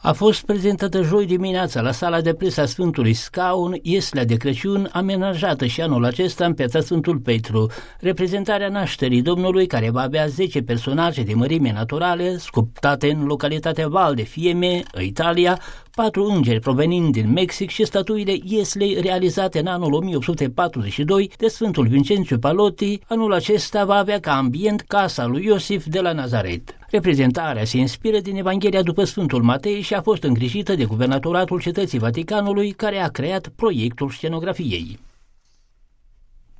A fost prezentată joi dimineața la sala de presă a Sfântului Scaun, ieslea de Crăciun amenajată și anul acesta în piața Sfântul Petru. Reprezentarea nașterii Domnului, care va avea 10 personaje de mărime naturale, sculptate în localitatea Val de Fiemme, Italia, 4 îngeri provenind din Mexic și statuile ieslei realizate în anul 1842 de Sfântul Vincențiu Palotti, anul acesta va avea ca ambient casa lui Iosif de la Nazaret. Reprezentarea se inspiră din Evanghelia după Sfântul Matei și a fost îngrijită de Guvernatoratul Cetății Vaticanului, care a creat proiectul scenografiei.